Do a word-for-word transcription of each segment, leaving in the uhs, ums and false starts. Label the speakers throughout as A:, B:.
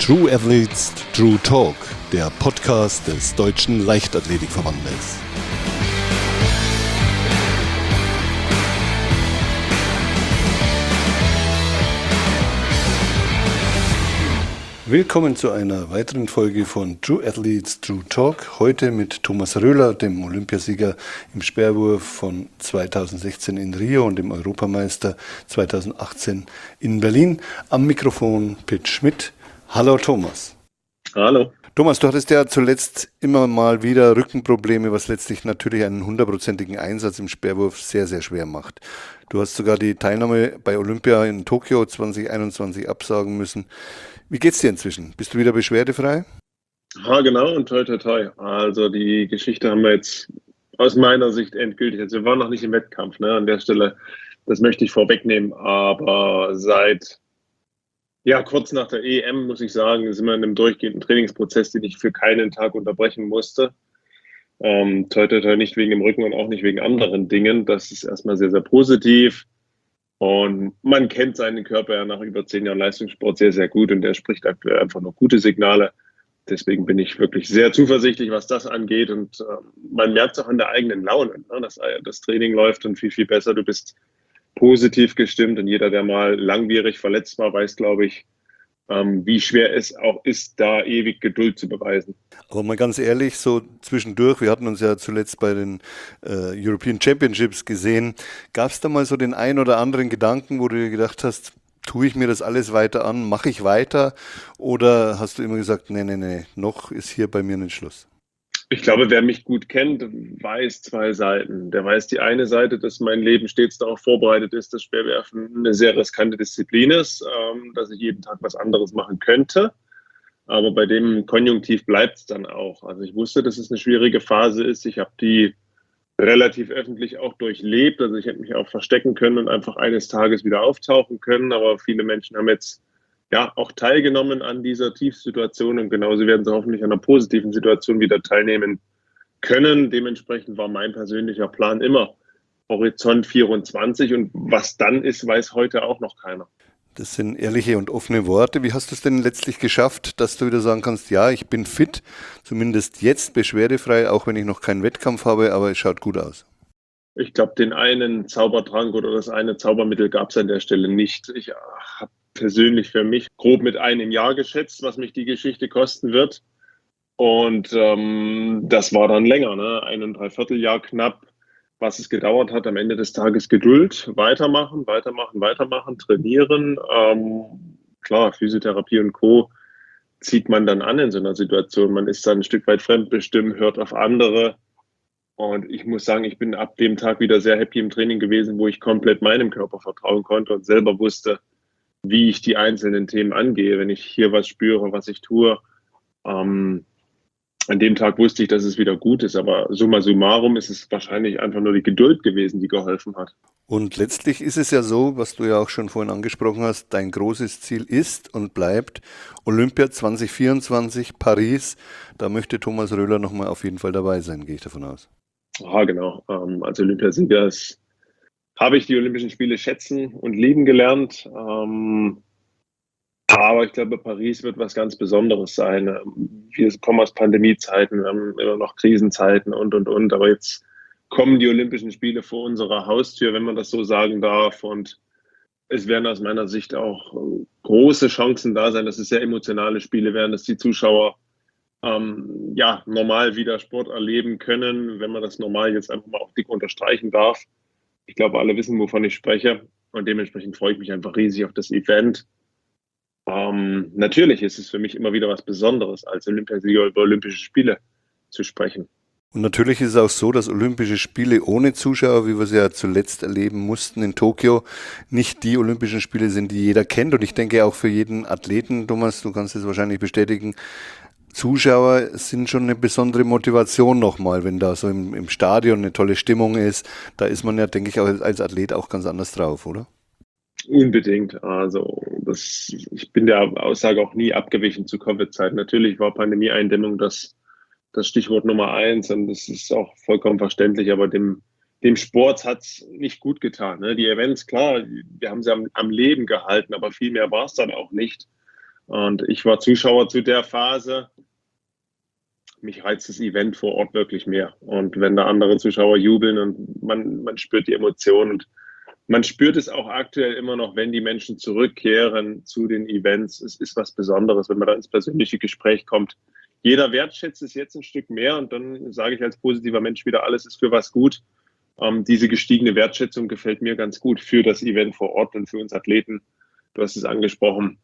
A: True Athletes True Talk, der Podcast des Deutschen Leichtathletikverbandes. Willkommen zu einer weiteren Folge von True Athletes True Talk. Heute mit Thomas Röhler, dem Olympiasieger im Speerwurf von zweitausendsechzehn in Rio und dem Europameister zweitausendachtzehn in Berlin. Am Mikrofon Pitt Schmidt. Hallo Thomas.
B: Hallo.
A: Thomas, du hattest ja zuletzt immer mal wieder Rückenprobleme, was letztlich natürlich einen hundertprozentigen Einsatz im Speerwurf sehr, sehr schwer macht. Du hast sogar die Teilnahme bei Olympia in Tokio zwanzig einundzwanzig absagen müssen. Wie geht's dir inzwischen? Bist du wieder beschwerdefrei?
B: Ja, genau, und toi, toi, toi. Also die Geschichte haben wir jetzt aus meiner Sicht endgültig. Also wir waren noch nicht im Wettkampf, ne? An der Stelle, das möchte ich vorwegnehmen. Aber seit, ja, kurz nach der E M, muss ich sagen, sind wir in einem durchgehenden Trainingsprozess, den ich für keinen Tag unterbrechen musste. Ähm, toi, toi, toi, nicht wegen dem Rücken und auch nicht wegen anderen Dingen. Das ist erstmal sehr, sehr positiv. Und man kennt seinen Körper ja nach über zehn Jahren Leistungssport sehr, sehr gut und der spricht aktuell einfach noch gute Signale. Deswegen bin ich wirklich sehr zuversichtlich, was das angeht. Und äh, man merkt es auch an der eigenen Laune, ne? dass das Training läuft und viel, viel besser. Du bist positiv gestimmt und jeder, der mal langwierig verletzt war, weiß, glaube ich, ähm, wie schwer es auch ist, da ewig Geduld zu beweisen.
A: Aber mal ganz ehrlich, so zwischendurch, wir hatten uns ja zuletzt bei den äh, European Championships gesehen, gab es da mal so den ein oder anderen Gedanken, wo du dir gedacht hast, tue ich mir das alles weiter an, mache ich weiter? Oder hast du immer gesagt, nee, nee, nee, noch ist hier bei mir nicht Schluss?
B: Ich glaube, wer mich gut kennt, weiß zwei Seiten. Der weiß die eine Seite, dass mein Leben stets darauf vorbereitet ist, dass Speerwerfen eine sehr riskante Disziplin ist, ähm, dass ich jeden Tag was anderes machen könnte. Aber bei dem Konjunktiv bleibt es dann auch. Also ich wusste, dass es eine schwierige Phase ist. Ich habe die relativ öffentlich auch durchlebt. Also ich hätte mich auch verstecken können und einfach eines Tages wieder auftauchen können. Aber viele Menschen haben jetzt ja auch teilgenommen an dieser Tiefsituation und genauso werden sie hoffentlich an einer positiven Situation wieder teilnehmen können. Dementsprechend war mein persönlicher Plan immer Horizont vierundzwanzig und was dann ist, weiß heute auch noch keiner.
A: Das sind ehrliche und offene Worte. Wie hast du es denn letztlich geschafft, dass du wieder sagen kannst, ja, ich bin fit, zumindest jetzt beschwerdefrei, auch wenn ich noch keinen Wettkampf habe, aber es schaut gut aus?
B: Ich glaube, den einen Zaubertrank oder das eine Zaubermittel gab es an der Stelle nicht. Ich habe persönlich für mich grob mit einem Jahr geschätzt, was mich die Geschichte kosten wird. Und ähm, das war dann länger, ne? Ein und dreiviertel Jahr knapp, was es gedauert hat. Am Ende des Tages Geduld, weitermachen, weitermachen, weitermachen, trainieren. Ähm, klar, Physiotherapie und Co. zieht man dann an in so einer Situation. Man ist dann ein Stück weit fremdbestimmt, hört auf andere. Und ich muss sagen, ich bin ab dem Tag wieder sehr happy im Training gewesen, wo ich komplett meinem Körper vertrauen konnte und selber wusste, wie ich die einzelnen Themen angehe. Wenn ich hier was spüre, was ich tue, ähm, an dem Tag wusste ich, dass es wieder gut ist. Aber summa summarum ist es wahrscheinlich einfach nur die Geduld gewesen, die geholfen hat.
A: Und letztlich ist es ja so, was du ja auch schon vorhin angesprochen hast, dein großes Ziel ist und bleibt Olympia zwanzig vierundzwanzig, Paris. Da möchte Thomas Röhler nochmal auf jeden Fall dabei sein, gehe ich davon aus.
B: Ja, genau. Ähm, als Olympiasieger ist habe ich die Olympischen Spiele schätzen und lieben gelernt. Ähm, aber ich glaube, Paris wird was ganz Besonderes sein. Wir kommen aus Pandemiezeiten, wir haben immer noch Krisenzeiten und, und, und. Aber jetzt kommen die Olympischen Spiele vor unserer Haustür, wenn man das so sagen darf. Und es werden aus meiner Sicht auch große Chancen da sein, dass es sehr emotionale Spiele werden, dass die Zuschauer ähm, ja, normal wieder Sport erleben können, wenn man das normal jetzt einfach mal auch dick unterstreichen darf. Ich glaube, alle wissen, wovon ich spreche und dementsprechend freue ich mich einfach riesig auf das Event. Ähm, natürlich ist es für mich immer wieder was Besonderes, als Olympiasieger über Olympische Spiele zu sprechen.
A: Und natürlich ist es auch so, dass Olympische Spiele ohne Zuschauer, wie wir es ja zuletzt erleben mussten in Tokio, nicht die Olympischen Spiele sind, die jeder kennt. Und ich denke auch für jeden Athleten, Thomas, du kannst es wahrscheinlich bestätigen, Zuschauer sind schon eine besondere Motivation nochmal, wenn da so im, im Stadion eine tolle Stimmung ist. Da ist man ja, denke ich, auch als Athlet auch ganz anders drauf, oder?
B: Unbedingt. Also das, ich bin der Aussage auch nie abgewichen zu Covid-Zeiten. Natürlich war Pandemieeindämmung das, das Stichwort Nummer eins und das ist auch vollkommen verständlich, aber dem, dem Sport hat es nicht gut getan. Ne? Die Events, klar, wir haben sie am, am Leben gehalten, aber viel mehr war es dann auch nicht. Und ich war Zuschauer zu der Phase. Mich reizt das Event vor Ort wirklich mehr. Und wenn da andere Zuschauer jubeln und man, man spürt die Emotionen und man spürt es auch aktuell immer noch, wenn die Menschen zurückkehren zu den Events. Es ist was Besonderes, wenn man da ins persönliche Gespräch kommt. Jeder wertschätzt es jetzt ein Stück mehr und dann sage ich als positiver Mensch wieder, alles ist für was gut. Ähm, diese gestiegene Wertschätzung gefällt mir ganz gut für das Event vor Ort und für uns Athleten. Du hast es angesprochen.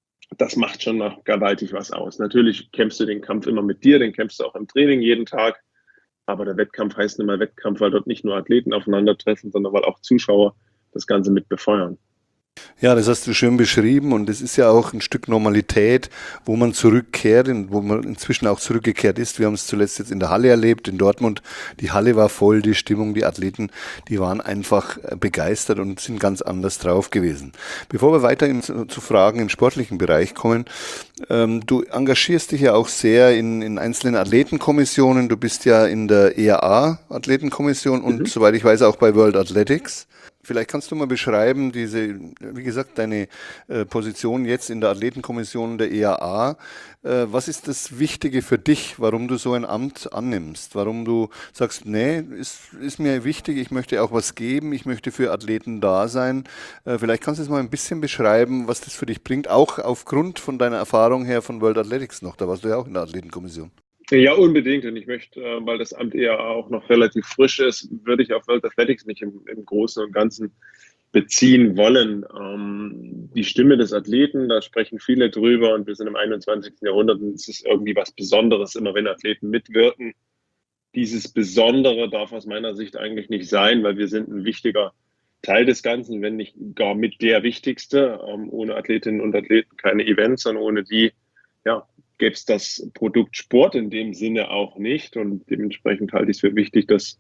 B: Das macht schon noch gewaltig was aus. Natürlich kämpfst du den Kampf immer mit dir, den kämpfst du auch im Training jeden Tag. Aber der Wettkampf heißt nicht mal Wettkampf, weil dort nicht nur Athleten aufeinandertreffen, sondern weil auch Zuschauer das Ganze mit befeuern.
A: Ja, das hast du schön beschrieben und es ist ja auch ein Stück Normalität, wo man zurückkehrt, wo man inzwischen auch zurückgekehrt ist. Wir haben es zuletzt jetzt in der Halle erlebt, in Dortmund. Die Halle war voll, die Stimmung, die Athleten, die waren einfach begeistert und sind ganz anders drauf gewesen. Bevor wir weiter in, zu Fragen im sportlichen Bereich kommen, ähm, du engagierst dich ja auch sehr in, in einzelnen Athletenkommissionen. Du bist ja in der E R A-Athletenkommission und
B: Mhm.
A: soweit ich weiß auch bei World Athletics. Vielleicht kannst du mal beschreiben, diese, wie gesagt, deine äh, Position jetzt in der Athletenkommission der E R A. Äh, was ist das Wichtige für dich, warum du so ein Amt annimmst? Warum du sagst, nee, ist, ist mir wichtig, ich möchte auch was geben, ich möchte für Athleten da sein. Äh, vielleicht kannst du es mal ein bisschen beschreiben, was das für dich bringt, auch aufgrund von deiner Erfahrung her von World Athletics noch. Da warst du ja auch in der Athletenkommission.
B: Ja, unbedingt. Und ich möchte, äh, weil das Amt eher auch noch relativ frisch ist, würde ich auf World Athletics nicht im, im Großen und Ganzen beziehen wollen. Ähm, die Stimme des Athleten, da sprechen viele drüber und wir sind im einundzwanzigsten Jahrhundert und es ist irgendwie was Besonderes, immer wenn Athleten mitwirken. Dieses Besondere darf aus meiner Sicht eigentlich nicht sein, weil wir sind ein wichtiger Teil des Ganzen, wenn nicht gar mit der wichtigste. Ähm, ohne Athletinnen und Athleten keine Events, sondern ohne die, ja, gäbe es das Produkt Sport in dem Sinne auch nicht. Und dementsprechend halte ich es für wichtig, dass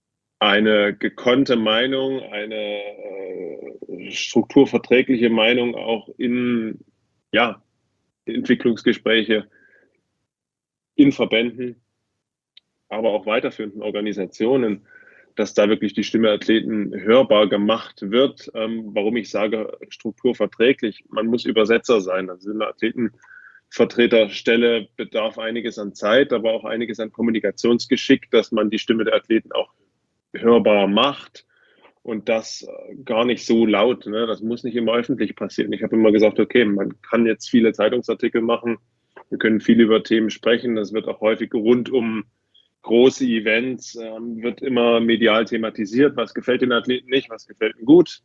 B: eine gekonnte Meinung, eine äh, strukturverträgliche Meinung auch in ja, Entwicklungsgespräche in Verbänden, aber auch weiterführenden Organisationen, dass da wirklich die Stimme Athleten hörbar gemacht wird. Ähm, warum ich sage strukturverträglich, man muss Übersetzer sein. Also in der Athletenvertreterstelle bedarf einiges an Zeit, aber auch einiges an Kommunikationsgeschick, dass man die Stimme der Athleten auch hörbar macht und das gar nicht so laut. Ne? Das muss nicht immer öffentlich passieren. Ich habe immer gesagt, okay, man kann jetzt viele Zeitungsartikel machen, wir können viel über Themen sprechen, das wird auch häufig rund um große Events, ähm, wird immer medial thematisiert, was gefällt den Athleten nicht, was gefällt ihnen gut.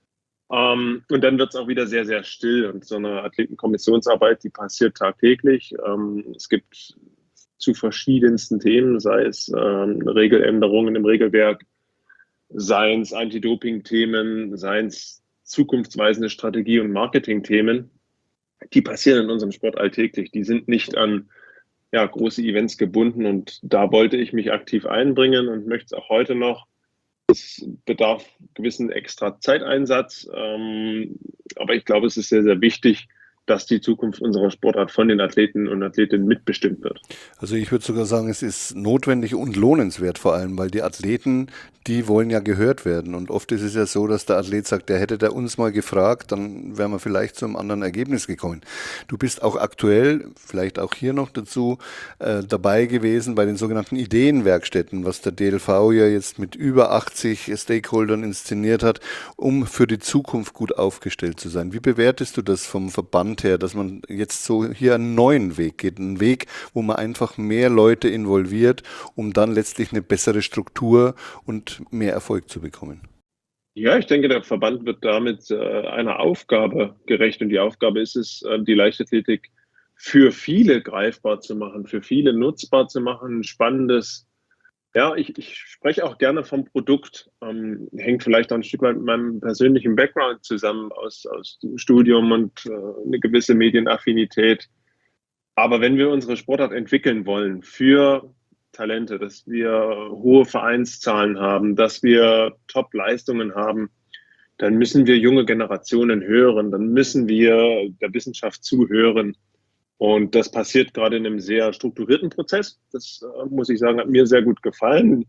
B: Ähm, und dann wird es auch wieder sehr, sehr still. Und so eine Athletenkommissionsarbeit, die passiert tagtäglich. Ähm, es gibt zu verschiedensten Themen, sei es ähm, Regeländerungen im Regelwerk, seien es Anti-Doping-Themen, seien es zukunftsweisende Strategie- und Marketing-Themen. Die passieren in unserem Sport alltäglich. Die sind nicht an ja, große Events gebunden und da wollte ich mich aktiv einbringen und möchte es auch heute noch. Es bedarf gewissen extra Zeiteinsatz, ähm, aber ich glaube, es ist sehr, sehr wichtig, dass die Zukunft unserer Sportart von den Athleten und Athletinnen mitbestimmt wird.
A: Also ich würde sogar sagen, es ist notwendig und lohnenswert vor allem, weil die Athleten, die wollen ja gehört werden. Und oft ist es ja so, dass der Athlet sagt, der hätte der uns mal gefragt, dann wären wir vielleicht zu einem anderen Ergebnis gekommen. Du bist auch aktuell, vielleicht auch hier noch dazu, äh, dabei gewesen bei den sogenannten Ideenwerkstätten, was der D L V ja jetzt mit über achtzig Stakeholdern inszeniert hat, um für die Zukunft gut aufgestellt zu sein. Wie bewertest du das vom Verband her, dass man jetzt so hier einen neuen Weg geht, einen Weg, wo man einfach mehr Leute involviert, um dann letztlich eine bessere Struktur und mehr Erfolg zu bekommen?
B: Ja, ich denke, der Verband wird damit äh, einer Aufgabe gerecht und die Aufgabe ist es, äh, die Leichtathletik für viele greifbar zu machen, für viele nutzbar zu machen, ein spannendes. Ja, ich, ich spreche auch gerne vom Produkt. Ähm, hängt vielleicht auch ein Stück weit mit meinem persönlichen Background zusammen aus, aus dem Studium und äh, eine gewisse Medienaffinität. Aber wenn wir unsere Sportart entwickeln wollen für Talente, dass wir hohe Vereinszahlen haben, dass wir Top-Leistungen haben, dann müssen wir junge Generationen hören, dann müssen wir der Wissenschaft zuhören. Und das passiert gerade in einem sehr strukturierten Prozess. Das äh, muss ich sagen, hat mir sehr gut gefallen.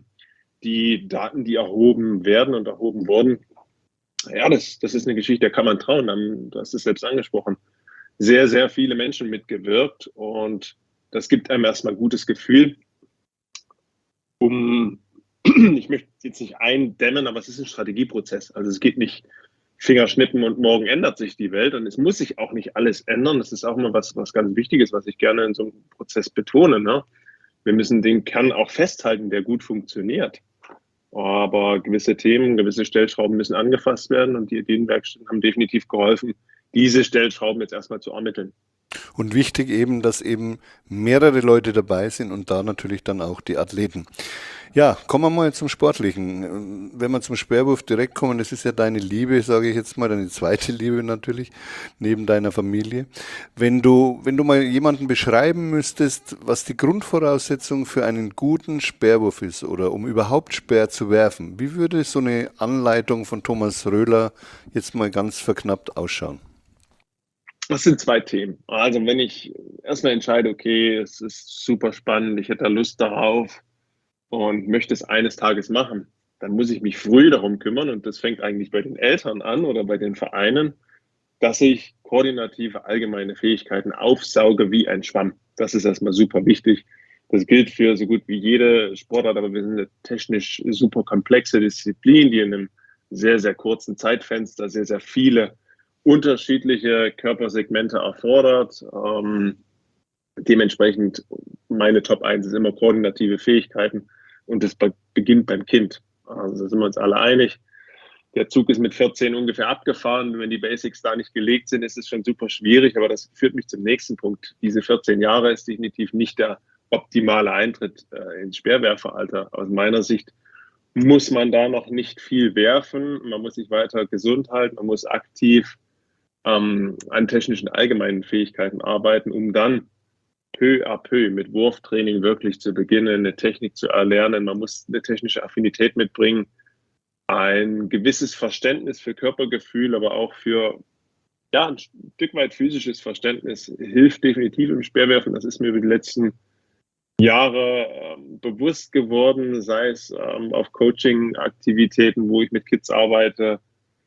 B: Die Daten, die erhoben werden und erhoben wurden, ja, das, das ist eine Geschichte, der kann man trauen. Du hast es selbst angesprochen. sehr, sehr viele Menschen mitgewirkt und das gibt einem erstmal ein gutes Gefühl. Um, ich möchte jetzt nicht eindämmen, aber es ist ein Strategieprozess. Also es geht nicht Fingerschnippen und morgen ändert sich die Welt und es muss sich auch nicht alles ändern. Das ist auch immer was, was ganz Wichtiges, was ich gerne in so einem Prozess betone. Ne? Wir müssen den Kern auch festhalten, der gut funktioniert. Aber gewisse Themen, gewisse Stellschrauben müssen angefasst werden und die Ideenwerkstätten haben definitiv geholfen, diese Stellschrauben jetzt erstmal zu ermitteln.
A: Und wichtig eben, dass eben mehrere Leute dabei sind und da natürlich dann auch die Athleten. Ja, kommen wir mal zum Sportlichen. Wenn wir zum Speerwurf direkt kommen, das ist ja deine Liebe, sage ich jetzt mal, deine zweite Liebe natürlich, neben deiner Familie. Wenn du, wenn du mal jemanden beschreiben müsstest, was die Grundvoraussetzung für einen guten Speerwurf ist oder um überhaupt Speer zu werfen, wie würde so eine Anleitung von Thomas Röhler jetzt mal ganz verknappt ausschauen?
B: Das sind zwei Themen. Also wenn ich erstmal entscheide, okay, es ist super spannend, ich hätte da Lust darauf und möchte es eines Tages machen, dann muss ich mich früh darum kümmern und das fängt eigentlich bei den Eltern an oder bei den Vereinen, dass ich koordinative allgemeine Fähigkeiten aufsauge wie ein Schwamm. Das ist erstmal super wichtig. Das gilt für so gut wie jede Sportart, aber wir sind eine technisch super komplexe Disziplin, die in einem sehr, sehr kurzen Zeitfenster sehr, sehr viele unterschiedliche Körpersegmente erfordert. Ähm, dementsprechend meine Top eins ist immer koordinative Fähigkeiten und das be beginnt beim Kind. Also da sind wir uns alle einig. Der Zug ist mit vierzehn ungefähr abgefahren. Wenn die Basics da nicht gelegt sind, ist es schon super schwierig. Aber das führt mich zum nächsten Punkt. Diese vierzehn Jahre ist definitiv nicht der optimale Eintritt äh, ins Speerwerferalter. Aus meiner Sicht muss man da noch nicht viel werfen. Man muss sich weiter gesund halten. Man muss aktiv ähm, an technischen allgemeinen Fähigkeiten arbeiten, um dann peu à peu mit Wurftraining wirklich zu beginnen, eine Technik zu erlernen. Man muss eine technische Affinität mitbringen, ein gewisses Verständnis für Körpergefühl, aber auch für ja, ein Stück weit physisches Verständnis hilft definitiv im Speerwerfen. Das ist mir über die letzten Jahre ähm, bewusst geworden, sei es ähm, auf Coaching-Aktivitäten, wo ich mit Kids arbeite.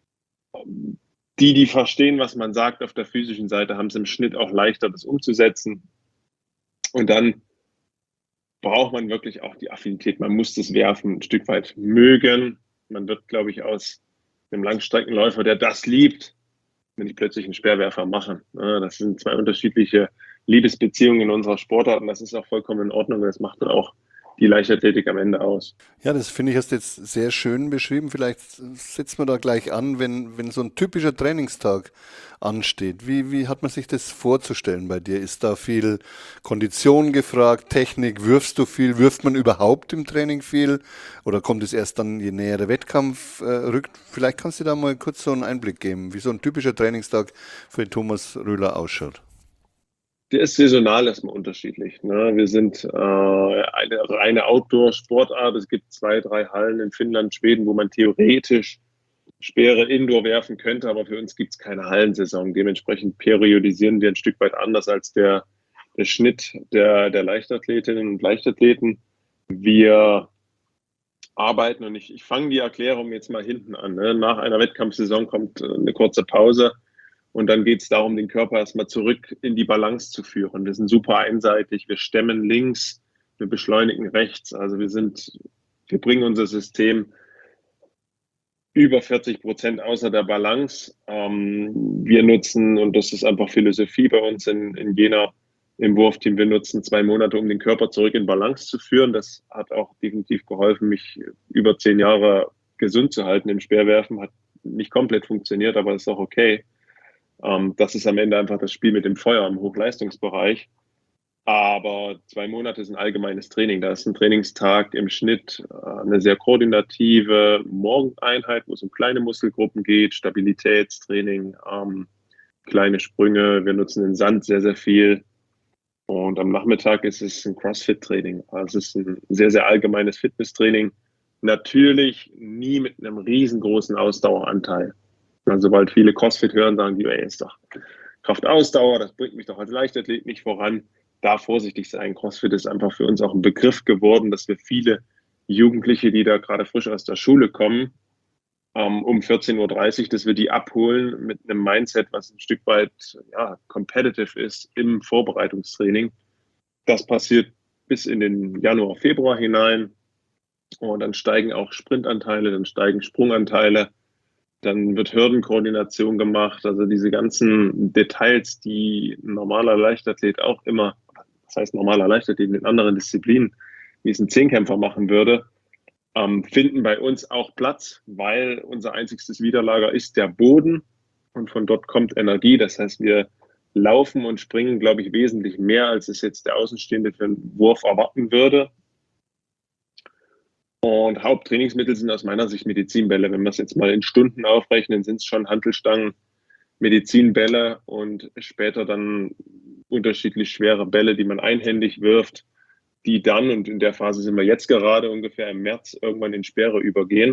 B: Die, die verstehen, was man sagt auf der physischen Seite, haben es im Schnitt auch leichter, das umzusetzen. Und dann braucht man wirklich auch die Affinität. Man muss das Werfen ein Stück weit mögen. Man wird, glaube ich, aus einem Langstreckenläufer, der das liebt, nicht plötzlich einen Speerwerfer machen. Das sind zwei unterschiedliche Liebesbeziehungen in unserer Sportart und das ist auch vollkommen in Ordnung. Das macht dann auch die Leichtathletik am Ende aus.
A: Ja, das finde ich, hast du jetzt sehr schön beschrieben. Vielleicht setzen wir da gleich an, wenn, wenn so ein typischer Trainingstag ansteht. Wie, wie hat man sich das vorzustellen bei dir? Ist da viel Kondition gefragt, Technik? Wirfst du viel? Wirft man überhaupt im Training viel? Oder kommt es erst dann, je näher der Wettkampf äh, rückt? Vielleicht kannst du da mal kurz so einen Einblick geben, wie so ein typischer Trainingstag für den Thomas Röhler ausschaut.
B: Der ist saisonal erstmal unterschiedlich. Ne? Wir sind äh, eine reine Outdoor-Sportart. Es gibt zwei, drei Hallen in Finnland, Schweden, wo man theoretisch Speere Indoor werfen könnte, aber für uns gibt es keine Hallensaison. Dementsprechend periodisieren wir ein Stück weit anders als der, der Schnitt der, der Leichtathletinnen und Leichtathleten. Wir arbeiten und ich, ich fange die Erklärung jetzt mal hinten an. Ne? Nach einer Wettkampfsaison kommt eine kurze Pause. Und dann geht es darum, den Körper erstmal zurück in die Balance zu führen. Wir sind super einseitig, wir stemmen links, wir beschleunigen rechts. Also wir sind, wir bringen unser System über vierzig Prozent außer der Balance. Ähm, wir nutzen, und das ist einfach Philosophie bei uns in, in Jena im Wurfteam, wir nutzen zwei Monate, um den Körper zurück in Balance zu führen. Das hat auch definitiv geholfen, mich über zehn Jahre gesund zu halten im Speerwerfen. Hat nicht komplett funktioniert, aber ist auch okay. Das ist am Ende einfach das Spiel mit dem Feuer im Hochleistungsbereich. Aber zwei Monate ist ein allgemeines Training. Da ist ein Trainingstag im Schnitt eine sehr koordinative Morgeneinheit, wo es um kleine Muskelgruppen geht, Stabilitätstraining, ähm, kleine Sprünge. Wir nutzen den Sand sehr, sehr viel. Und am Nachmittag ist es ein CrossFit-Training. Also es ist ein sehr, sehr allgemeines Fitnesstraining. Natürlich nie mit einem riesengroßen Ausdaueranteil. Also, sobald viele CrossFit hören, sagen die, ey, ist doch Kraftausdauer, das bringt mich doch als Leichtathlet nicht voran. Da vorsichtig sein. CrossFit ist einfach für uns auch ein Begriff geworden, dass wir viele Jugendliche, die da gerade frisch aus der Schule kommen, ähm, um vierzehn Uhr dreißig, dass wir die abholen mit einem Mindset, was ein Stück weit ja, competitive ist im Vorbereitungstraining. Das passiert bis in den Januar, Februar hinein. Und dann steigen auch Sprintanteile, dann steigen Sprunganteile, dann wird Hürdenkoordination gemacht. Also diese ganzen Details, die ein normaler Leichtathlet auch immer, das heißt normaler Leichtathlet in anderen Disziplinen, wie es ein Zehnkämpfer machen würde, ähm, finden bei uns auch Platz, weil unser einziges Widerlager ist der Boden und von dort kommt Energie. Das heißt, wir laufen und springen, glaube ich, wesentlich mehr, als es jetzt der Außenstehende für einen Wurf erwarten würde. Und Haupttrainingsmittel sind aus meiner Sicht Medizinbälle. Wenn wir es jetzt mal in Stunden aufrechnen, sind es schon Hantelstangen, Medizinbälle und später dann unterschiedlich schwere Bälle, die man einhändig wirft, die dann, und in der Phase sind wir jetzt gerade ungefähr im März, irgendwann in Speere übergehen.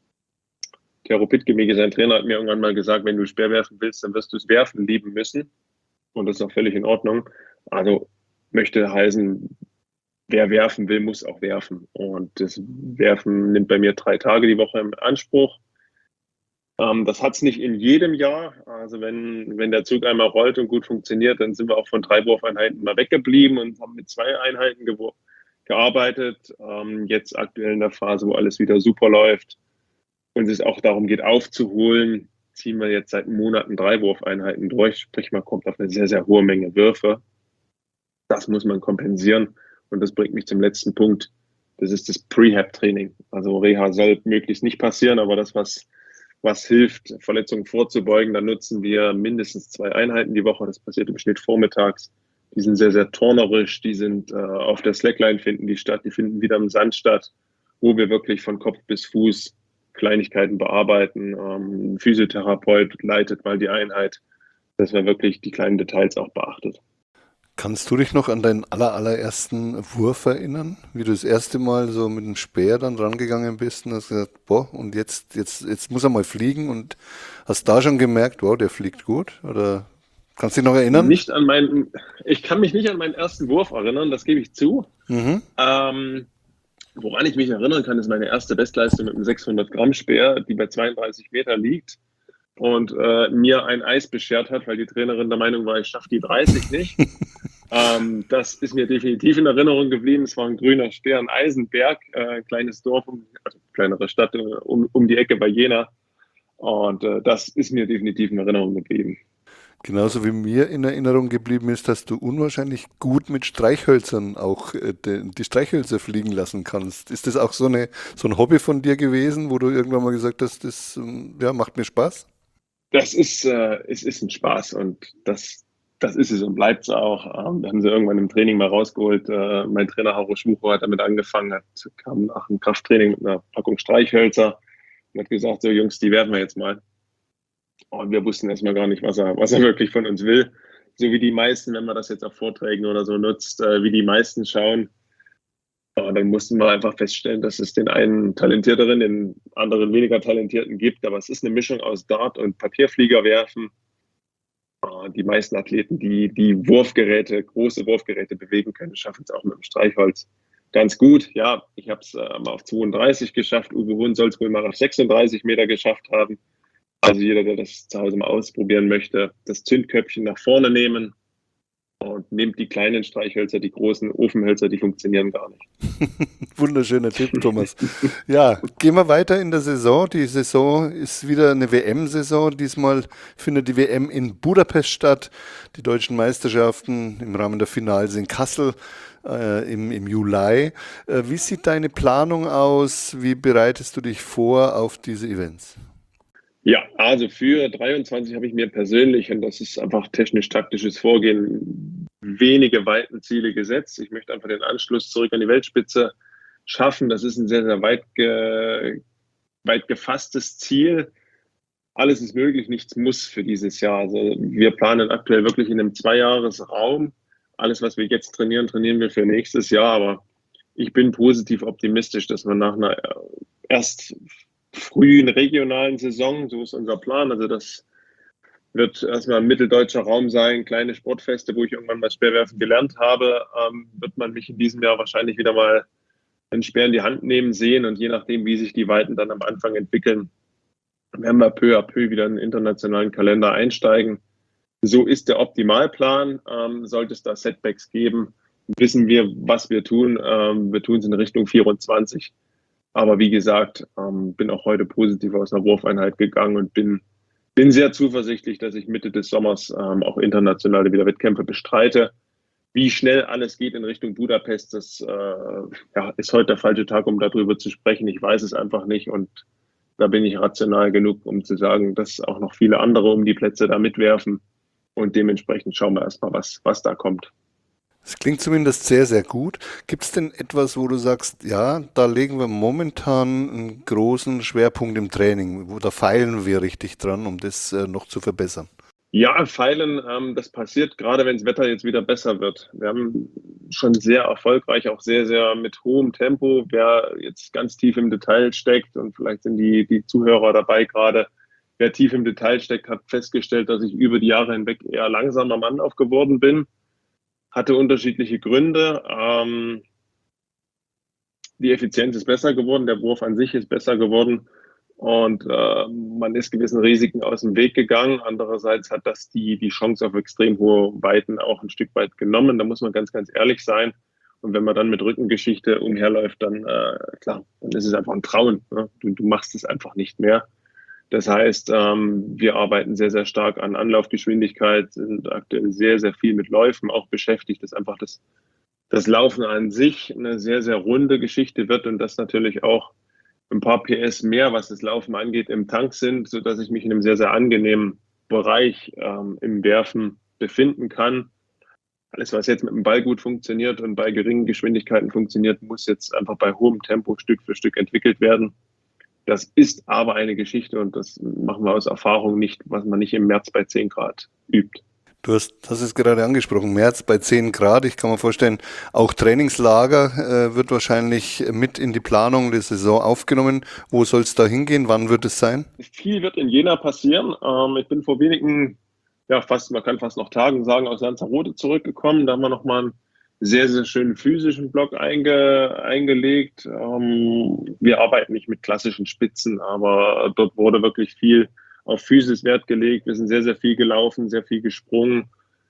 B: Tero Pittgemege, sein Trainer, hat mir irgendwann mal gesagt, wenn du Speer werfen willst, dann wirst du es werfen lieben müssen. Und das ist auch völlig in Ordnung. Also möchte heißen, wer werfen will, muss auch werfen. Und das Werfen nimmt bei mir drei Tage die Woche in Anspruch. Ähm, das hat es nicht in jedem Jahr. Also wenn, wenn der Zug einmal rollt und gut funktioniert, dann sind wir auch von drei Wurfeinheiten mal weggeblieben und haben mit zwei Einheiten ge gearbeitet. Ähm, jetzt aktuell in der Phase, wo alles wieder super läuft und es auch darum geht, aufzuholen, ziehen wir jetzt seit Monaten drei Wurfeinheiten durch. Sprich, man kommt auf eine sehr, sehr hohe Menge Würfe. Das muss man kompensieren. Und das bringt mich zum letzten Punkt. Das ist das Prehab-Training. Also Reha soll möglichst nicht passieren, aber das, was, was hilft, Verletzungen vorzubeugen, da nutzen wir mindestens zwei Einheiten die Woche. Das passiert im Schnitt vormittags. Die sind sehr, sehr turnerisch. Die sind äh, auf der Slackline finden die statt. Die finden wieder im Sand statt, wo wir wirklich von Kopf bis Fuß Kleinigkeiten bearbeiten. Ähm, ein Physiotherapeut leitet mal die Einheit, dass man wirklich die kleinen Details auch beachtet.
A: Kannst du dich noch an deinen aller, allerersten Wurf erinnern, wie du das erste Mal so mit dem Speer dann rangegangen bist und hast gesagt, boah, und jetzt, jetzt, jetzt muss er mal fliegen, und hast da schon gemerkt, wow, der fliegt gut? Oder kannst du dich noch erinnern?
B: Nicht an meinen, ich kann mich nicht an meinen ersten Wurf erinnern, das gebe ich zu.
A: Mhm.
B: Ähm, woran ich mich erinnern kann, ist meine erste Bestleistung mit einem sechshundert Gramm Speer, die bei zweiunddreißig Meter liegt und äh, mir ein Eis beschert hat, weil die Trainerin der Meinung war, ich schaffe die dreißig nicht. Ähm, das ist mir definitiv in Erinnerung geblieben. Es war ein grüner Speer, ein Eisenberg, äh, kleines Dorf, also kleinere Stadt äh, um, um die Ecke bei Jena. Und äh, das ist mir definitiv in Erinnerung geblieben.
A: Genauso wie mir in Erinnerung geblieben ist, dass du unwahrscheinlich gut mit Streichhölzern auch äh, die, die Streichhölzer fliegen lassen kannst. Ist das auch so eine, so ein Hobby von dir gewesen, wo du irgendwann mal gesagt hast, das ähm, ja, macht mir Spaß?
B: Das ist, äh, es ist ein Spaß und das, das ist es und bleibt es auch. Ähm, wir haben sie irgendwann im Training mal rausgeholt. Äh, mein Trainer Haro Schmucho hat damit angefangen, hat, kam nach dem Krafttraining mit einer Packung Streichhölzer und hat gesagt, so Jungs, die werfen wir jetzt mal. Und wir wussten erstmal gar nicht, was er, was er wirklich von uns will. So wie die meisten, wenn man das jetzt auf Vorträgen oder so nutzt, äh, wie die meisten schauen. Und dann mussten wir einfach feststellen, dass es den einen talentierteren, den anderen weniger talentierten gibt. Aber es ist eine Mischung aus Dart und Papierflieger werfen. Äh, Die meisten Athleten, die die Wurfgeräte, große Wurfgeräte bewegen können, schaffen es auch mit dem Streichholz ganz gut. Ja, ich habe es äh, mal auf zweiunddreißig geschafft. Uwe Hohn soll es wohl mal auf sechsunddreißig Meter geschafft haben. Also jeder, der das zu Hause mal ausprobieren möchte, das Zündköpfchen nach vorne nehmen und nehmt die kleinen Streichhölzer, die großen Ofenhölzer, die funktionieren gar nicht.
A: Wunderschöner Tipp, Thomas. Ja, gehen wir weiter in der Saison. Die Saison ist wieder eine W M-Saison. Diesmal findet die W M in Budapest statt. Die deutschen Meisterschaften im Rahmen der Finals in Kassel äh, im, im Juli. Äh, wie sieht deine Planung aus? Wie bereitest du dich vor auf diese Events?
B: Ja, also für dreiundzwanzig habe ich mir persönlich, und das ist einfach technisch-taktisches Vorgehen, wenige weiten Ziele gesetzt. Ich möchte einfach den Anschluss zurück an die Weltspitze schaffen. Das ist ein sehr, sehr weit, ge, weit gefasstes Ziel. Alles ist möglich, nichts muss für dieses Jahr. Also wir planen aktuell wirklich in einem Zweijahresraum. Alles, was wir jetzt trainieren, trainieren wir für nächstes Jahr. Aber ich bin positiv optimistisch, dass wir nach einer erst frühen regionalen Saison, so ist unser Plan. Also das wird erstmal ein mitteldeutscher Raum sein, kleine Sportfeste, wo ich irgendwann mal Speerwerfen gelernt habe, ähm, wird man mich in diesem Jahr wahrscheinlich wieder mal einen Speer in die Hand nehmen sehen und je nachdem, wie sich die Weiten dann am Anfang entwickeln, werden wir peu à peu wieder in den internationalen Kalender einsteigen. So ist der Optimalplan. Ähm, sollte es da Setbacks geben, wissen wir, was wir tun. Ähm, wir tun es in Richtung vierundzwanzig. Aber wie gesagt, ähm, bin auch heute positiv aus einer Wurfeinheit gegangen und bin, bin sehr zuversichtlich, dass ich Mitte des Sommers ähm, auch internationale wieder Wettkämpfe bestreite. Wie schnell alles geht in Richtung Budapest, das äh, ja, ist heute der falsche Tag, um darüber zu sprechen. Ich weiß es einfach nicht und da bin ich rational genug, um zu sagen, dass auch noch viele andere um die Plätze da mitwerfen. Und dementsprechend schauen wir erstmal, was, was da kommt.
A: Es klingt zumindest sehr, sehr gut. Gibt es denn etwas, wo du sagst, ja, da legen wir momentan einen großen Schwerpunkt im Training, wo da feilen wir richtig dran, um das äh, noch zu verbessern?
B: Ja, Feilen, ähm, das passiert gerade, wenn das Wetter jetzt wieder besser wird. Wir haben schon sehr erfolgreich, auch sehr, sehr mit hohem Tempo. Wer jetzt ganz tief im Detail steckt und vielleicht sind die, die Zuhörer dabei gerade, wer tief im Detail steckt, hat festgestellt, dass ich über die Jahre hinweg eher langsamer Mann geworden bin. Hatte unterschiedliche Gründe. Ähm, die Effizienz ist besser geworden, der Wurf an sich ist besser geworden und äh, man ist gewissen Risiken aus dem Weg gegangen. Andererseits hat das die, die Chance auf extrem hohe Weiten auch ein Stück weit genommen. Da muss man ganz, ganz ehrlich sein. Und wenn man dann mit Rückengeschichte umherläuft, dann, äh, klar, dann ist es einfach ein Trauen. Ne? Du, du machst es einfach nicht mehr. Das heißt, ähm, wir arbeiten sehr, sehr stark an Anlaufgeschwindigkeit, sind aktuell sehr, sehr viel mit Läufen auch beschäftigt. Das ist einfach das, das Laufen an sich eine sehr, sehr runde Geschichte wird und das natürlich auch ein paar P S mehr, was das Laufen angeht, im Tank sind, sodass ich mich in einem sehr, sehr angenehmen Bereich ähm, im Werfen befinden kann. Alles, was jetzt mit dem Ball gut funktioniert und bei geringen Geschwindigkeiten funktioniert, muss jetzt einfach bei hohem Tempo Stück für Stück entwickelt werden. Das ist aber eine Geschichte und das machen wir aus Erfahrung nicht, was man nicht im März bei zehn Grad übt.
A: Du hast, hast es gerade angesprochen, März bei zehn Grad. Ich kann mir vorstellen, auch Trainingslager äh, wird wahrscheinlich mit in die Planung der Saison aufgenommen. Wo soll es da hingehen? Wann wird es sein?
B: Viel wird in Jena passieren. Ähm, ich bin vor wenigen, ja fast, man kann fast noch Tagen sagen, aus Lanzarote zurückgekommen. Da haben wir nochmal einen sehr, sehr schönen physischen Block einge, eingelegt. Ähm, wir arbeiten nicht mit klassischen Spitzen, aber dort wurde wirklich viel auf Physis Wert gelegt. Wir sind sehr, sehr viel gelaufen, sehr viel gesprungen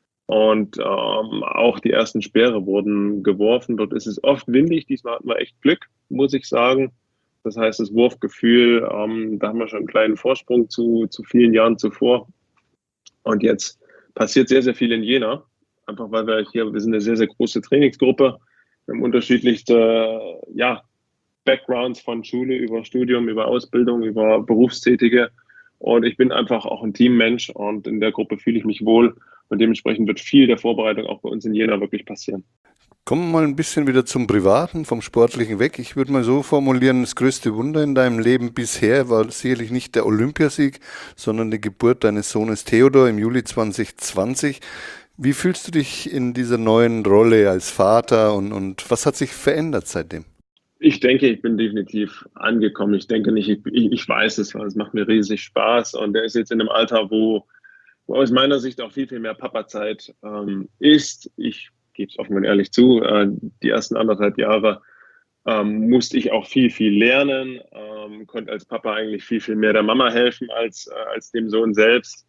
B: und ähm, auch die ersten Speere wurden geworfen. Dort ist es oft windig. Diesmal hatten wir echt Glück, muss ich sagen. Das heißt, das Wurfgefühl, ähm, da haben wir schon einen kleinen Vorsprung zu, zu vielen Jahren zuvor. Und jetzt passiert sehr, sehr viel in Jena. Einfach weil wir hier, wir sind eine sehr, sehr große Trainingsgruppe. Wir haben unterschiedlichste, ja, Backgrounds von Schule über Studium, über Ausbildung, über Berufstätige. Und ich bin einfach auch ein Teammensch und in der Gruppe fühle ich mich wohl. Und dementsprechend wird viel der Vorbereitung auch bei uns in Jena wirklich passieren.
A: Kommen wir mal ein bisschen wieder zum Privaten, vom Sportlichen weg. Ich würde mal so formulieren, das größte Wunder in deinem Leben bisher war sicherlich nicht der Olympiasieg, sondern die Geburt deines Sohnes Theodor im Juli zwanzig zwanzig. Wie fühlst du dich in dieser neuen Rolle als Vater und, und was hat sich verändert seitdem?
B: Ich denke, ich bin definitiv angekommen. Ich denke nicht, ich, ich weiß es, weil es macht mir riesig Spaß. Und er ist jetzt in einem Alter, wo, wo aus meiner Sicht auch viel, viel mehr Papazeit ähm, ist. Ich gebe es offen und ehrlich zu, äh, die ersten anderthalb Jahre ähm, musste ich auch viel, viel lernen, ähm, konnte als Papa eigentlich viel, viel mehr der Mama helfen als, äh, als dem Sohn selbst.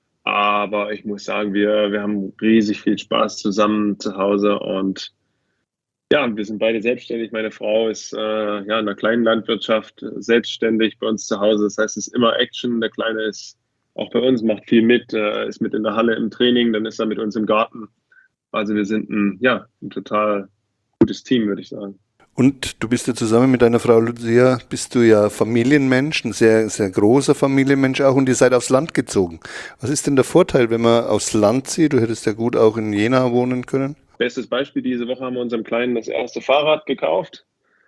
B: Aber ich muss sagen, wir, wir haben riesig viel Spaß zusammen zu Hause und ja, wir sind beide selbstständig. Meine Frau ist äh, ja in der kleinen Landwirtschaft selbstständig bei uns zu Hause. Das heißt, es ist immer Action. Der Kleine ist auch bei uns, macht viel mit, äh, ist mit in der Halle im Training, dann ist er mit uns im Garten. Also wir sind ein, ja, ein total gutes Team, würde ich sagen.
A: Und du bist ja zusammen mit deiner Frau Lucia, bist du ja Familienmensch, ein sehr, sehr großer Familienmensch auch und ihr seid aufs Land gezogen. Was ist denn der Vorteil, wenn man aufs Land zieht? Du hättest ja gut auch in Jena wohnen können.
B: Bestes Beispiel, diese Woche haben wir unserem Kleinen das erste Fahrrad gekauft.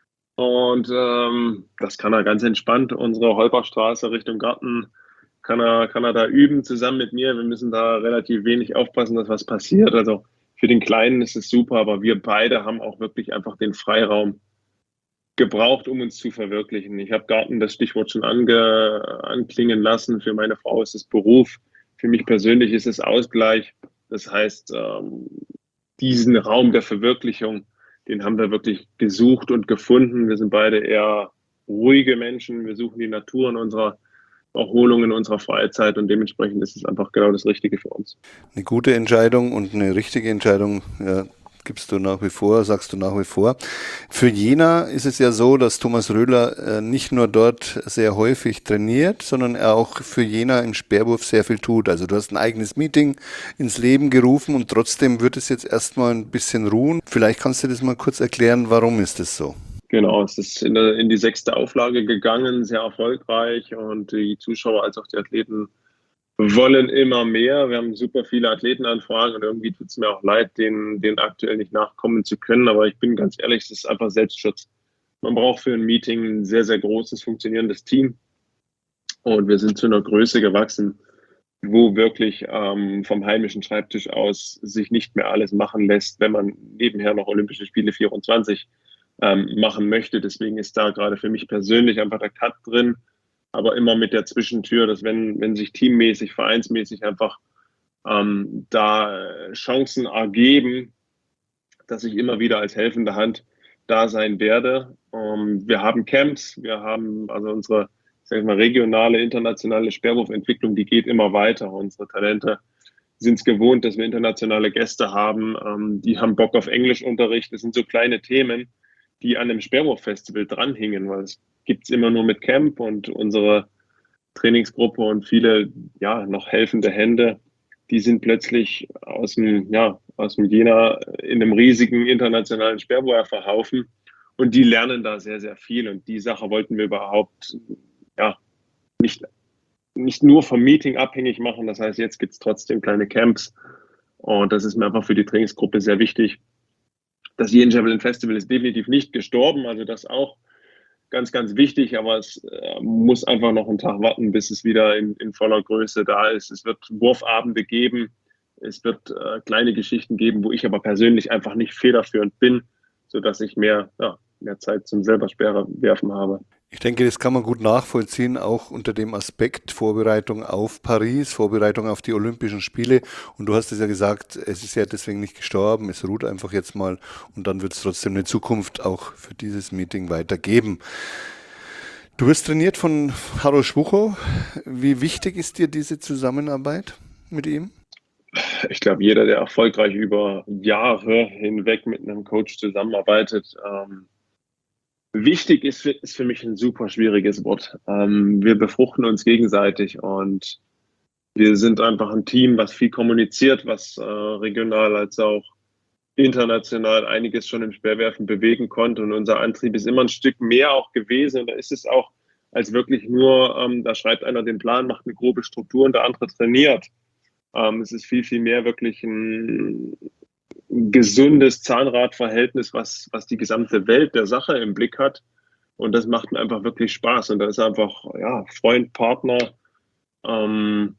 B: Und ähm, das kann er ganz entspannt, unsere Holperstraße Richtung Garten, kann er, kann er da üben zusammen mit mir. Wir müssen da relativ wenig aufpassen, dass was passiert. Also für den Kleinen ist es super, aber wir beide haben auch wirklich einfach den Freiraum gebraucht, um uns zu verwirklichen. Ich habe Garten das Stichwort schon ange, anklingen lassen. Für meine Frau ist es Beruf. Für mich persönlich ist es Ausgleich. Das heißt, ähm, diesen Raum der Verwirklichung, den haben wir wirklich gesucht und gefunden. Wir sind beide eher ruhige Menschen. Wir suchen die Natur in unserer Erholung in unserer Freizeit und dementsprechend ist es einfach genau das Richtige für uns.
A: Eine gute Entscheidung und eine richtige Entscheidung, ja, gibst du nach wie vor, sagst du nach wie vor. Für Jena ist es ja so, dass Thomas Rödler äh, nicht nur dort sehr häufig trainiert, sondern er auch für Jena im Speerwurf sehr viel tut. Also du hast ein eigenes Meeting ins Leben gerufen und trotzdem wird es jetzt erstmal ein bisschen ruhen. Vielleicht kannst du das mal kurz erklären, warum ist das so?
B: Genau, es ist in, der, in die sechste Auflage gegangen, sehr erfolgreich und die Zuschauer als auch die Athleten wollen immer mehr. Wir haben super viele Athletenanfragen und irgendwie tut es mir auch leid, denen, denen aktuell nicht nachkommen zu können. Aber ich bin ganz ehrlich, es ist einfach Selbstschutz. Man braucht für ein Meeting ein sehr, sehr großes, funktionierendes Team. Und wir sind zu einer Größe gewachsen, wo wirklich ähm, vom heimischen Schreibtisch aus sich nicht mehr alles machen lässt, wenn man nebenher noch Olympische Spiele vierundzwanzig ähm, machen möchte. Deswegen ist da gerade für mich persönlich einfach der Cut drin, aber immer mit der Zwischentür, dass wenn, wenn sich teammäßig, vereinsmäßig einfach ähm, da Chancen ergeben, dass ich immer wieder als helfende Hand da sein werde. Ähm, wir haben Camps, wir haben also unsere, sag ich mal, regionale, internationale Speerwurfentwicklung, die geht immer weiter. Unsere Talente sind es gewohnt, dass wir internationale Gäste haben, ähm, die haben Bock auf Englischunterricht. Das sind so kleine Themen, die an dem Speerwurf-Festival dranhingen, weil es gibt es immer nur mit Camp und unsere Trainingsgruppe und viele, ja, noch helfende Hände, die sind plötzlich aus dem, ja, aus dem Jena in einem riesigen internationalen Speerwerferhaufen und die lernen da sehr, sehr viel und die Sache wollten wir überhaupt, ja, nicht, nicht nur vom Meeting abhängig machen. Das heißt, jetzt gibt es trotzdem kleine Camps und das ist mir einfach für die Trainingsgruppe sehr wichtig. Das Yen Javelin Festival ist definitiv nicht gestorben, also das auch ganz, ganz wichtig, aber es äh, muss einfach noch einen Tag warten, bis es wieder in, in voller Größe da ist. Es wird Wurfabende geben, es wird äh, kleine Geschichten geben, wo ich aber persönlich einfach nicht federführend bin, sodass ich mehr, ja, mehr Zeit zum selber Speere werfen habe.
A: Ich denke, das kann man gut nachvollziehen, auch unter dem Aspekt Vorbereitung auf Paris, Vorbereitung auf die Olympischen Spiele. Und du hast es ja gesagt, es ist ja deswegen nicht gestorben, es ruht einfach jetzt mal und dann wird es trotzdem eine Zukunft auch für dieses Meeting weitergeben. Du wirst trainiert von Harro Schwuchow. Wie wichtig ist dir diese Zusammenarbeit mit ihm?
B: Ich glaube, jeder, der erfolgreich über Jahre hinweg mit einem Coach zusammenarbeitet, ähm, wichtig ist, ist für mich ein super schwieriges Wort. Ähm, wir befruchten uns gegenseitig und wir sind einfach ein Team, was viel kommuniziert, was äh, regional als auch international einiges schon im Speerwerfen bewegen konnte. Und unser Antrieb ist immer ein Stück mehr auch gewesen. Und da ist es auch als wirklich nur, ähm, da schreibt einer den Plan, macht eine grobe Struktur und der andere trainiert. Ähm, es ist viel, viel mehr wirklich ein gesundes Zahnradverhältnis, was, was die gesamte Welt der Sache im Blick hat. Und das macht mir einfach wirklich Spaß. Und da ist einfach, ja, Freund, Partner, ähm,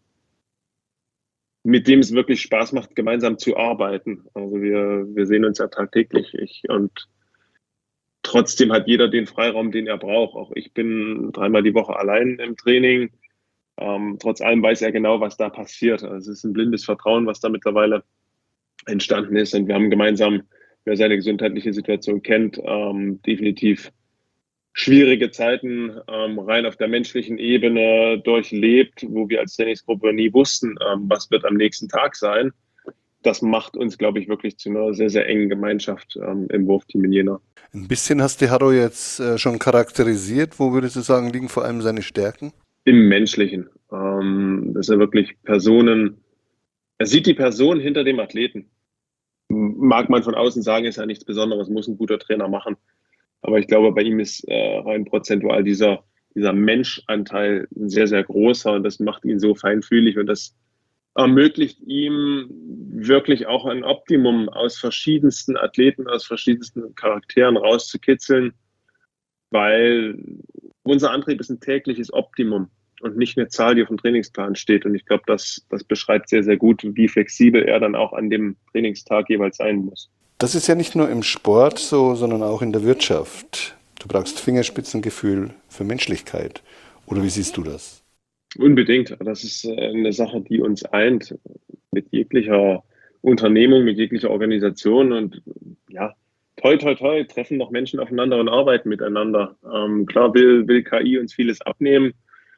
B: mit dem es wirklich Spaß macht, gemeinsam zu arbeiten. Also wir, wir sehen uns ja tagtäglich. Ich, und trotzdem hat jeder den Freiraum, den er braucht. Auch ich bin dreimal die Woche allein im Training. Ähm, trotz allem weiß er genau, was da passiert. Also es ist ein blindes Vertrauen, was da mittlerweile entstanden ist. Und wir haben gemeinsam, wer seine gesundheitliche Situation kennt, ähm, definitiv schwierige Zeiten ähm, rein auf der menschlichen Ebene durchlebt, wo wir als Trainingsgruppe nie wussten, ähm, was wird am nächsten Tag sein. Das macht uns, glaube ich, wirklich zu einer sehr, sehr engen Gemeinschaft ähm, im Wurfteam in Jena.
A: Ein bisschen hast du Harro jetzt äh, schon charakterisiert. Wo würdest du sagen, liegen vor allem seine Stärken?
B: Im Menschlichen. Ähm, dass er wirklich Personen, er sieht die Person hinter dem Athleten. Mag man von außen sagen, ist ja nichts Besonderes, muss ein guter Trainer machen. Aber ich glaube, bei ihm ist äh, rein prozentual dieser, dieser Menschanteil ein sehr, sehr großer und das macht ihn so feinfühlig und das ermöglicht ihm wirklich auch ein Optimum aus verschiedensten Athleten, aus verschiedensten Charakteren rauszukitzeln, weil unser Antrieb ist ein tägliches Optimum und nicht eine Zahl, die auf dem Trainingsplan steht. Und ich glaube, das, das beschreibt sehr, sehr gut, wie flexibel er dann auch an dem Trainingstag jeweils sein muss.
A: Das ist ja nicht nur im Sport so, sondern auch in der Wirtschaft. Du brauchst Fingerspitzengefühl für Menschlichkeit. Oder wie siehst du das?
B: Unbedingt. Das ist eine Sache, die uns eint mit jeglicher Unternehmung, mit jeglicher Organisation. Und ja, toi, toi, toi, treffen noch Menschen aufeinander und arbeiten miteinander. Ähm, klar will, will K I uns vieles abnehmen,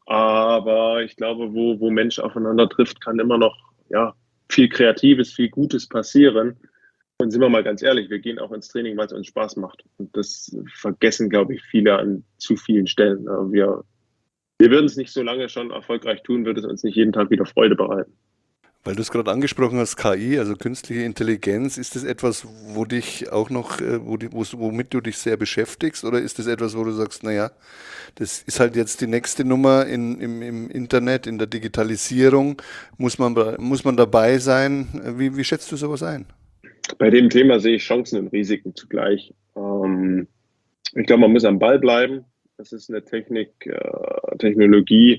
B: Aber ich glaube, wo, wo Mensch aufeinander trifft, kann immer noch ja, viel Kreatives, viel Gutes passieren. Und sind wir mal ganz ehrlich, wir gehen auch ins Training, weil es uns Spaß macht. Und das vergessen, glaube ich, viele an zu vielen Stellen. Wir, wir würden es nicht so lange schon erfolgreich tun, würde es uns nicht jeden Tag wieder Freude bereiten.
A: Weil du es gerade angesprochen hast, K I, also künstliche Intelligenz, ist das etwas, wo dich auch noch, äh, wo die, womit du dich sehr beschäftigst, oder ist das etwas, wo du sagst, naja, das ist halt jetzt die nächste Nummer in, im, im Internet, in der Digitalisierung, muss man, muss man dabei sein? Wie, wie schätzt du sowas ein?
B: Bei dem Thema sehe ich Chancen und Risiken zugleich. Ähm, ich glaube, man muss am Ball bleiben. Das ist eine Technik, äh, Technologie.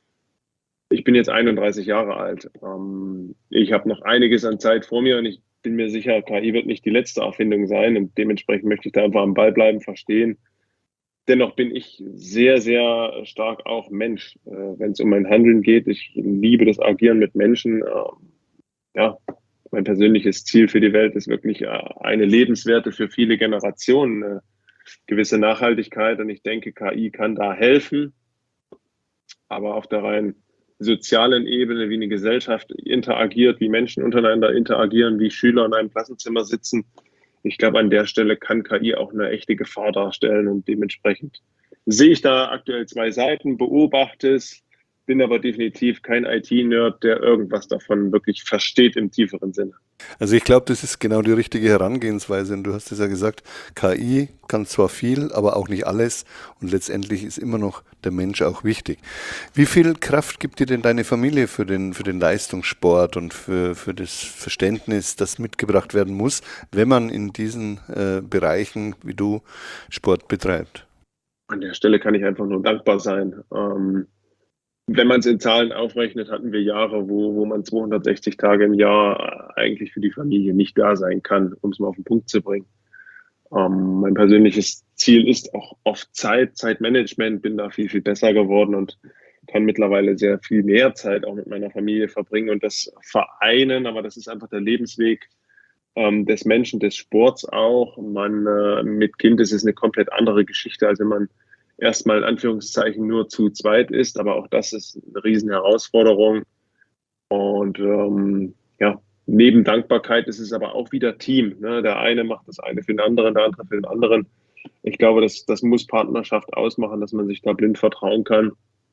B: Ich bin jetzt einunddreißig Jahre alt. Ähm, ich habe noch einiges an Zeit vor mir und ich bin mir sicher, K I wird nicht die letzte Erfindung sein und dementsprechend möchte ich da einfach am Ball bleiben, verstehen. Dennoch bin ich sehr, sehr stark auch Mensch, äh, wenn es um mein Handeln geht. Ich liebe das Agieren mit Menschen. Ähm, ja, mein persönliches Ziel für die Welt ist wirklich äh, eine lebenswerte für viele Generationen, eine gewisse Nachhaltigkeit. Und ich denke, K I kann da helfen, aber auf der rein sozialen Ebene, wie eine Gesellschaft interagiert, wie Menschen untereinander interagieren, wie Schüler in einem Klassenzimmer sitzen. Ich glaube, an der Stelle kann K I auch eine echte Gefahr darstellen und dementsprechend sehe ich da aktuell zwei Seiten, beobachte es, bin aber definitiv kein I T-Nerd, der irgendwas davon wirklich versteht im tieferen Sinne.
A: Also ich glaube, das ist genau die richtige Herangehensweise. Und du hast es ja gesagt, K I kann zwar viel, aber auch nicht alles. Und letztendlich ist immer noch der Mensch auch wichtig. Wie viel Kraft gibt dir denn deine Familie für den, für den Leistungssport und für, für das Verständnis, das mitgebracht werden muss, wenn man in diesen äh, Bereichen, wie du, Sport betreibt?
B: An der Stelle kann ich einfach nur dankbar sein. Ähm, wenn man es in Zahlen aufrechnet, hatten wir Jahre, wo, wo man zweihundertsechzig Tage im Jahr eigentlich für die Familie nicht da sein kann, um es mal auf den Punkt zu bringen. Ähm, mein persönliches Ziel ist auch oft Zeit, Zeitmanagement, bin da viel, viel besser geworden und kann mittlerweile sehr viel mehr Zeit auch mit meiner Familie verbringen und das vereinen, aber das ist einfach der Lebensweg ähm, des Menschen, des Sports auch. Man äh, mit Kind ist es eine komplett andere Geschichte, als wenn man erstmal in Anführungszeichen nur zu zweit ist, aber auch das ist eine riesen Herausforderung. Und ähm, ja, neben Dankbarkeit ist es aber auch wieder Team. Ne? Der eine macht das eine für den anderen, der andere für den anderen. Ich glaube, das, das muss Partnerschaft ausmachen, dass man sich da blind vertrauen kann.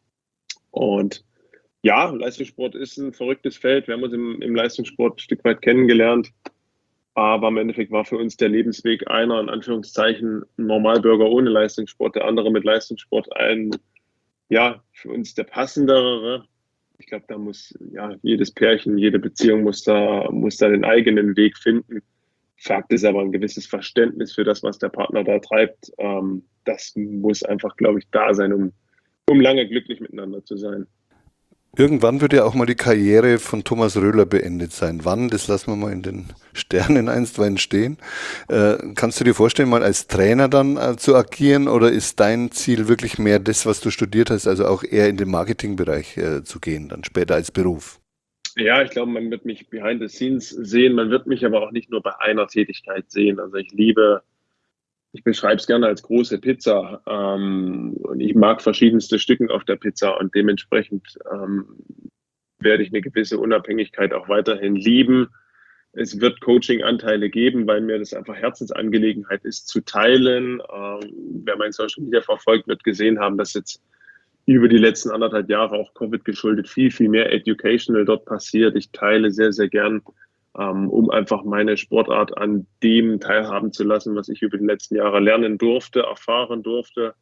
B: Und ja, Leistungssport ist ein verrücktes Feld. Wir haben uns im, im Leistungssport ein Stück weit kennengelernt. Aber im Endeffekt war für uns der Lebensweg einer, in Anführungszeichen, Normalbürger ohne Leistungssport, der andere mit Leistungssport ein, ja, für uns der passendere. Ich glaube, da muss ja jedes Pärchen, jede Beziehung muss da, muss da den eigenen Weg finden. Fakt ist aber ein gewisses Verständnis für das, was der Partner da treibt. Ähm, das muss einfach, glaube ich, da sein, um, um lange glücklich miteinander zu sein.
A: Irgendwann wird ja auch mal die Karriere von Thomas Röhler beendet sein. Wann, das lassen wir mal in den Sternen einstweilen stehen. Äh, kannst du dir vorstellen, mal als Trainer dann äh, zu agieren, oder ist dein Ziel wirklich mehr das, was du studiert hast, also auch eher in den Marketingbereich äh, zu gehen, dann später als Beruf?
B: Ja, ich glaube, man wird mich behind the scenes sehen. Man wird mich aber auch nicht nur bei einer Tätigkeit sehen. Also ich liebe, ich beschreibe es gerne als große Pizza. Ähm, und ich mag verschiedenste Stücken auf der Pizza und dementsprechend ähm, werde ich eine gewisse Unabhängigkeit auch weiterhin lieben. Es wird Coaching-Anteile geben, weil mir das einfach Herzensangelegenheit ist, zu teilen. Ähm, wer mein Social Media verfolgt, wird gesehen haben, dass jetzt über die letzten anderthalb Jahre auch Covid geschuldet viel, viel mehr Educational dort passiert. Ich teile sehr, sehr gern, ähm, um einfach meine Sportart an dem teilhaben zu lassen, was ich über die letzten Jahre lernen durfte, erfahren durfte.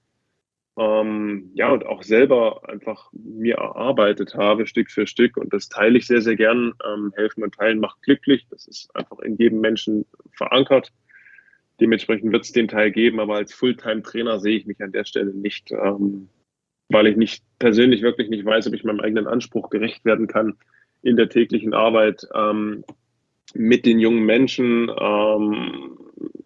B: Ähm, ja, und auch selber einfach mir erarbeitet habe, Stück für Stück. Und das teile ich sehr, sehr gern. Ähm, helfen und teilen macht glücklich. Das ist einfach in jedem Menschen verankert. Dementsprechend wird es den Teil geben, aber als Fulltime-Trainer sehe ich mich an der Stelle nicht, ähm, weil ich nicht persönlich wirklich nicht weiß, ob ich meinem eigenen Anspruch gerecht werden kann in der täglichen Arbeit ähm, mit den jungen Menschen, ähm,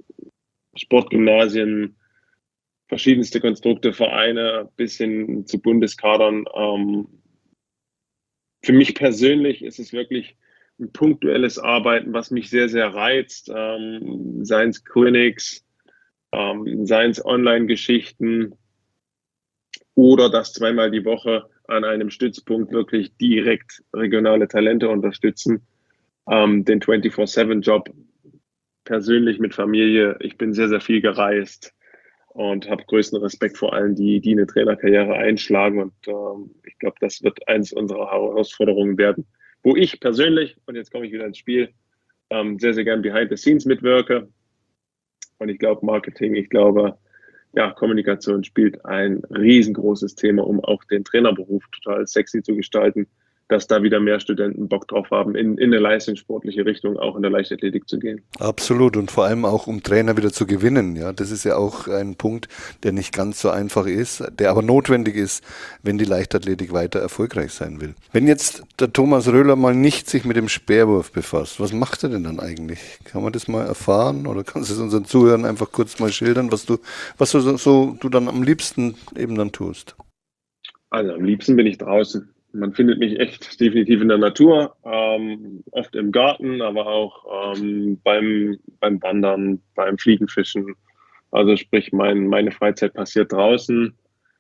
B: Sportgymnasien, verschiedenste Konstrukte, Vereine bis hin zu Bundeskadern. Ähm, für mich persönlich ist es wirklich ein punktuelles Arbeiten, was mich sehr, sehr reizt. Ähm, seien es Clinics, ähm, seien es Online-Geschichten oder das zweimal die Woche an einem Stützpunkt wirklich direkt regionale Talente unterstützen. Ähm, den vierundzwanzig sieben Job persönlich mit Familie. Ich bin sehr, sehr viel gereist und habe größten Respekt vor allen, die, die eine Trainerkarriere einschlagen. Und ähm, ich glaube, das wird eins unserer Herausforderungen werden, wo ich persönlich, und jetzt komme ich wieder ins Spiel, ähm, sehr, sehr gern behind the scenes mitwirke. Und ich glaube, Marketing, ich glaube, ja, Kommunikation spielt ein riesengroßes Thema, um auch den Trainerberuf total sexy zu gestalten, dass da wieder mehr Studenten Bock drauf haben, in, in eine leistungssportliche Richtung, auch in der Leichtathletik zu gehen.
A: Absolut, und vor allem auch, um Trainer wieder zu gewinnen. Ja, das ist ja auch ein Punkt, der nicht ganz so einfach ist, der aber notwendig ist, wenn die Leichtathletik weiter erfolgreich sein will. Wenn jetzt der Thomas Röhler mal nicht sich mit dem Speerwurf befasst, was macht er denn dann eigentlich? Kann man das mal erfahren oder kannst du es unseren Zuhörern einfach kurz mal schildern, was du, was du so, so du dann am liebsten eben dann tust?
B: Also am liebsten bin ich draußen. Man findet mich echt definitiv in der Natur, ähm, oft im Garten, aber auch ähm, beim, beim Wandern, beim Fliegenfischen. Also sprich, mein, meine Freizeit passiert draußen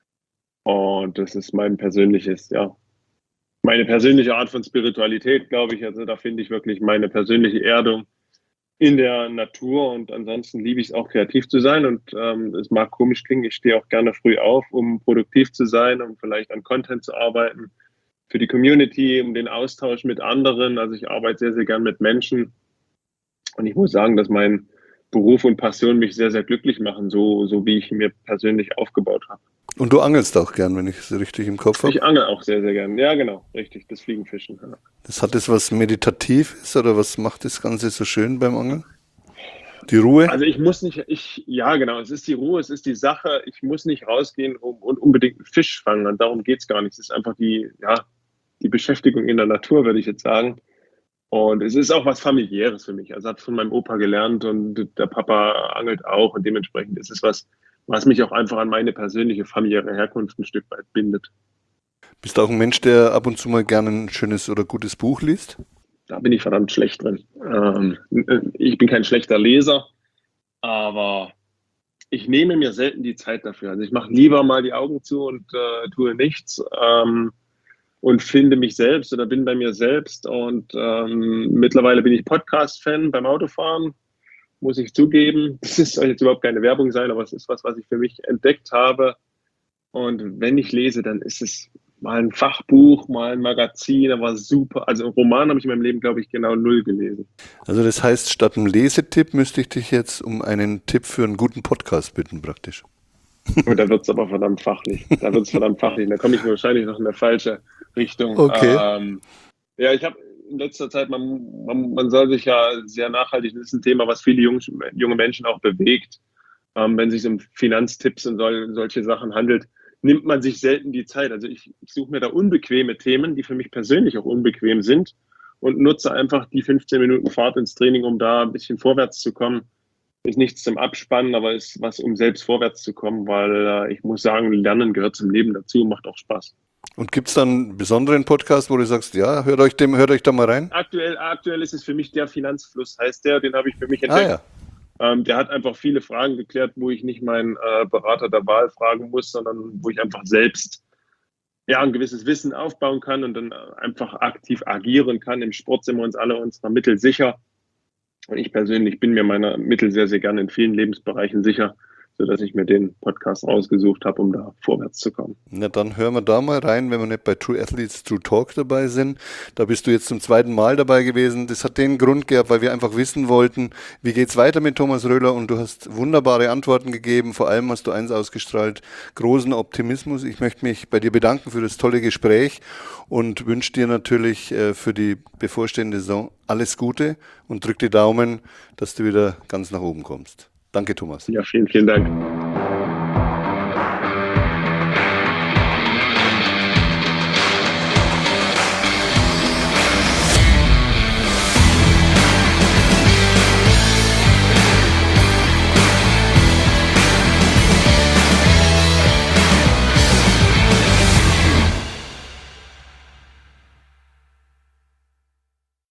B: und das ist mein persönliches, ja, meine persönliche Art von Spiritualität, glaube ich. Also da finde ich wirklich meine persönliche Erdung in der Natur und ansonsten liebe ich es auch, kreativ zu sein und ähm, es mag komisch klingen, ich stehe auch gerne früh auf, um produktiv zu sein, um vielleicht an Content zu arbeiten, für die Community, um den Austausch mit anderen. Also ich arbeite sehr, sehr gern mit Menschen. Und ich muss sagen, dass mein Beruf und Passion mich sehr, sehr glücklich machen, so, so wie ich ihn mir persönlich aufgebaut habe.
A: Und du angelst auch gern, wenn ich es richtig im Kopf habe?
B: Ich angel auch sehr, sehr gern. Ja, genau, richtig, das Fliegenfischen. Ja.
A: Das hat das was Meditatives oder was macht das Ganze so schön beim Angeln? Die Ruhe?
B: Also ich muss nicht, ich, ja genau, es ist die Ruhe, es ist die Sache. Ich muss nicht rausgehen um, und unbedingt einen Fisch fangen. Und darum geht es gar nicht. Es ist einfach die, ja, die Beschäftigung in der Natur, würde ich jetzt sagen. Und es ist auch was Familiäres für mich. Also habe von meinem Opa gelernt und der Papa angelt auch. Und dementsprechend ist es was, was mich auch einfach an meine persönliche familiäre Herkunft ein Stück weit bindet.
A: Bist du auch ein Mensch, der ab und zu mal gerne ein schönes oder gutes Buch liest?
B: Da bin ich verdammt schlecht drin. Ähm, ich bin kein schlechter Leser, aber ich nehme mir selten die Zeit dafür. Also ich mache lieber mal die Augen zu und äh, tue nichts. Ähm, und finde mich selbst oder bin bei mir selbst. Und ähm, mittlerweile bin ich Podcast-Fan beim Autofahren, muss ich zugeben. Das ist, soll jetzt überhaupt keine Werbung sein, aber es ist was, was ich für mich entdeckt habe. Und wenn ich lese, dann ist es mal ein Fachbuch, mal ein Magazin, aber super. Also einen Roman habe ich in meinem Leben, glaube ich, genau null gelesen.
A: Also das heißt, statt einem Lesetipp müsste ich dich jetzt um einen Tipp für einen guten Podcast bitten, praktisch.
B: Und da wird es aber verdammt fachlich. Da wird es verdammt fachlich. Da komme ich wahrscheinlich noch in eine falsche Richtung.
A: Okay.
B: Ähm, ja, ich habe in letzter Zeit, man, man, man soll sich ja sehr nachhaltig, das ist ein Thema, was viele junge, junge Menschen auch bewegt. Ähm, wenn es sich um Finanztipps und sol, solche Sachen handelt, nimmt man sich selten die Zeit. Also ich, ich suche mir da unbequeme Themen, die für mich persönlich auch unbequem sind und nutze einfach die fünfzehn Minuten Fahrt ins Training, um da ein bisschen vorwärts zu kommen. Ist nichts zum Abspannen, aber ist was, um selbst vorwärts zu kommen, weil äh, ich muss sagen, Lernen gehört zum Leben dazu, macht auch Spaß.
A: Und gibt es dann einen besonderen Podcast, wo du sagst, ja, hört euch, dem, hört euch da mal rein?
B: Aktuell, aktuell ist es für mich der Finanzfluss, heißt der, den habe ich für mich entdeckt.
A: Ah,
B: ja. ähm, der hat einfach viele Fragen geklärt, wo ich nicht meinen äh, Berater der Wahl fragen muss, sondern wo ich einfach selbst ja, ein gewisses Wissen aufbauen kann und dann einfach aktiv agieren kann. Im Sport sind wir uns alle unserer Mittel sicher. Und ich persönlich bin mir meiner Mittel sehr, sehr gerne in vielen Lebensbereichen sicher, sodass ich mir den Podcast ausgesucht habe, um da vorwärts zu kommen.
A: Na, dann hören wir da mal rein, wenn wir nicht bei True Athletes True Talk dabei sind. Da bist du jetzt zum zweiten Mal dabei gewesen. Das hat den Grund gehabt, weil wir einfach wissen wollten, wie geht's weiter mit Thomas Röhler, und du hast wunderbare Antworten gegeben. Vor allem hast du eins ausgestrahlt, großen Optimismus. Ich möchte mich bei dir bedanken für das tolle Gespräch und wünsche dir natürlich äh, für die bevorstehende Saison alles Gute und drück die Daumen, dass du wieder ganz nach oben kommst. Danke, Thomas.
B: Ja, vielen, vielen Dank.